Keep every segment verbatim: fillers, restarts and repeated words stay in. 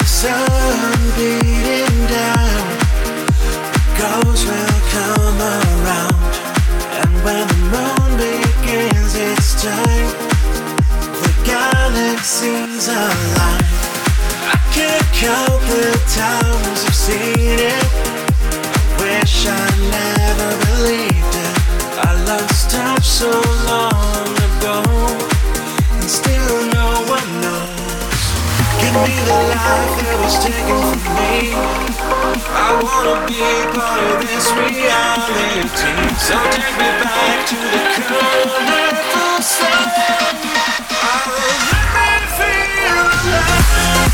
sun beating down, ghosts will come around. And when the moon begins its time, the galaxies align. I can't count the times I've seen it. I wish I never believed it. I lost touch so long ago, and still no one knows. Give me the life that was taken from me. I wanna be part of this reality. So take me back to the colorful sun. I'll let me feel alive.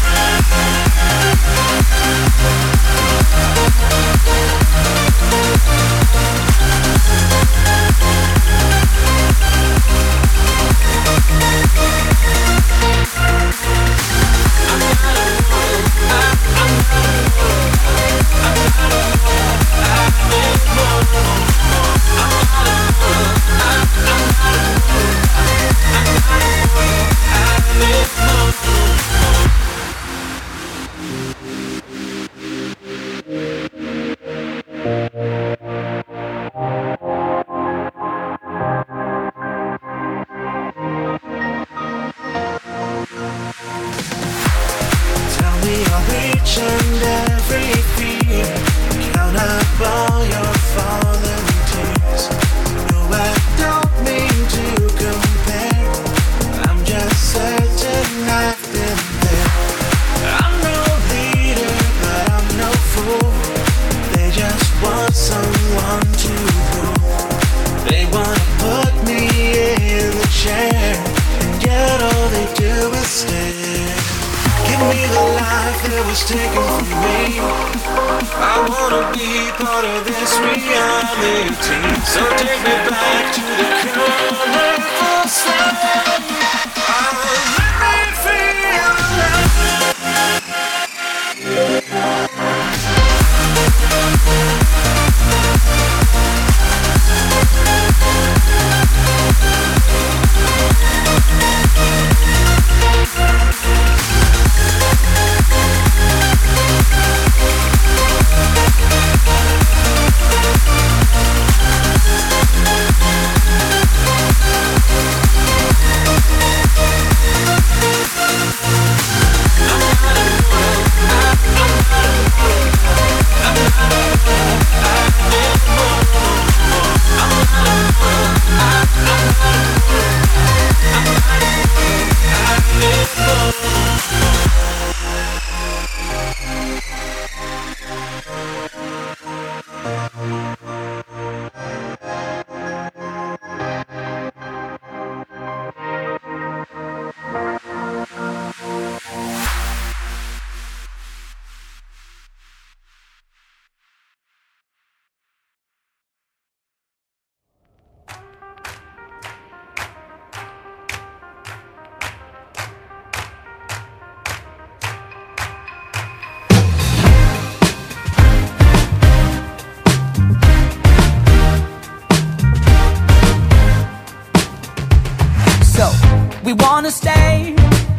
We wanna stay,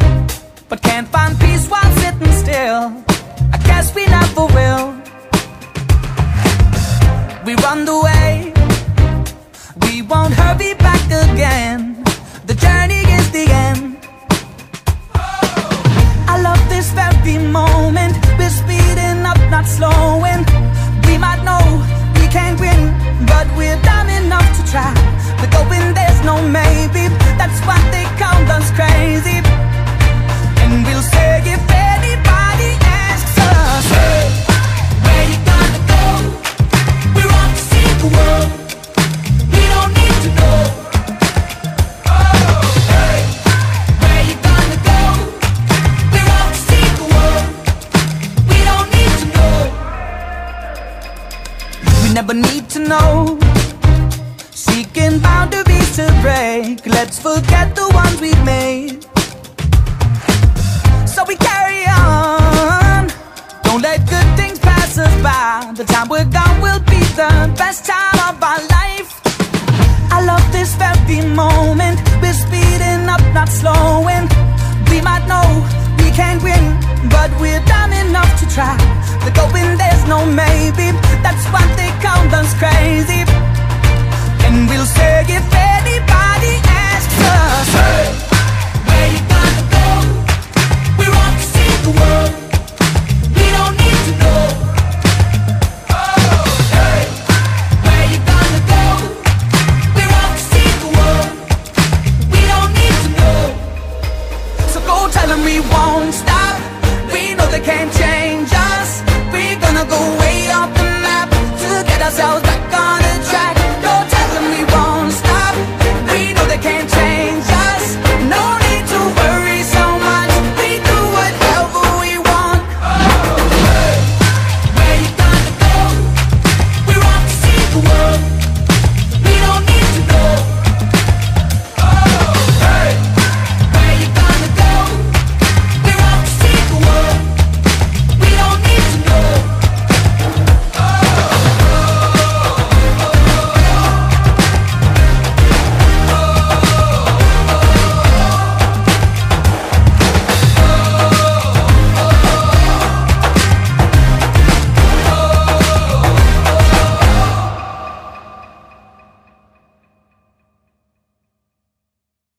but can't find peace while sitting still. I guess we never will. We run away, we won't hurry back again. The journey is the end. I love this very moment. We're speeding up, not slowing. We might know we can't win, but we're dumb enough to try. We're going, there's no maybe. That's why they count us crazy. And we'll say if anybody asks us, hey, where you gonna go? We're off to see the world. We don't need to know. Oh, hey, where you gonna go? We're off to see the world. We don't need to know. We never need to know. Seeking boundaries to break. Let's forget the ones we've made. So we carry on. Don't let good things pass us by. The time we're gone will be the best time of our life. I love this very moment. We're speeding up, not slowing. We might know we can't win, but we're done try. The going there's no maybe. That's what they call us crazy. And we'll say if anybody asks us, hey, where you gonna go? We're off to see the world. We don't need to know. Oh, hey, where you gonna go? We're off to see the world. We don't need to know. So go tell them we won't stop. We know they can't change us. We're gonna go way off the map to get ourselves back.